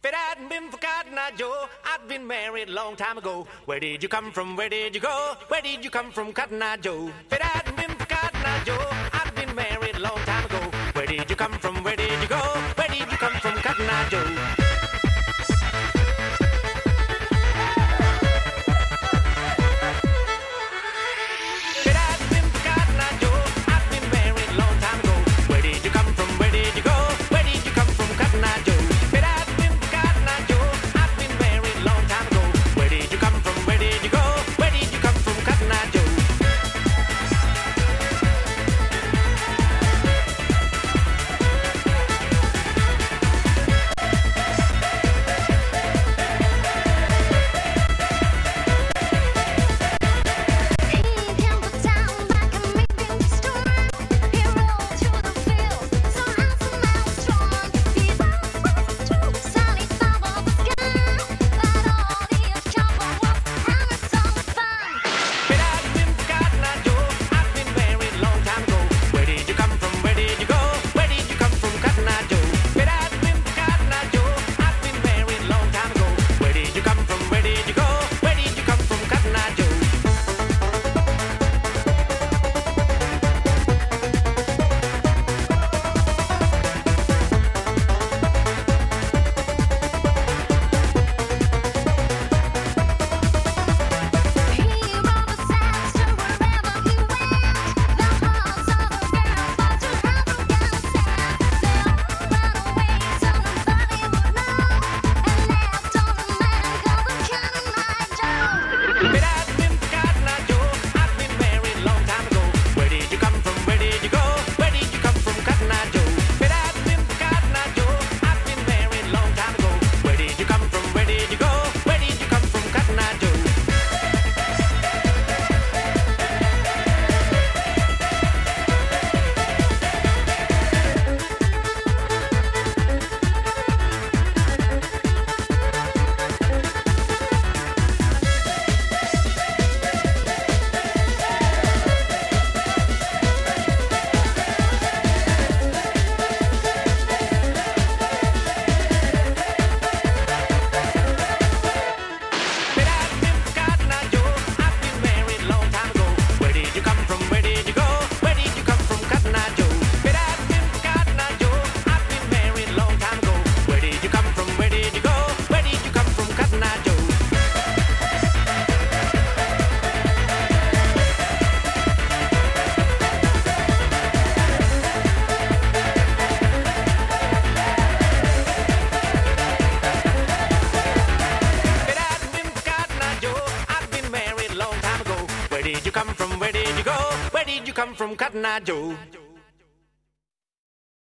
If it hadn't been for Cotton Eye Joe, I'd been married a long time ago. Where did you come from? Where did you go? Where did you come from, Cotton Eye Joe? If it hadn't been for Cotton Eye Joe, I'd been married a long time ago. Where did you come from? Where did you go? Where did you come from, Cotton Eye Joe? Where did you come from? Where did you go? Where did you come from, Cotton Eye Joe?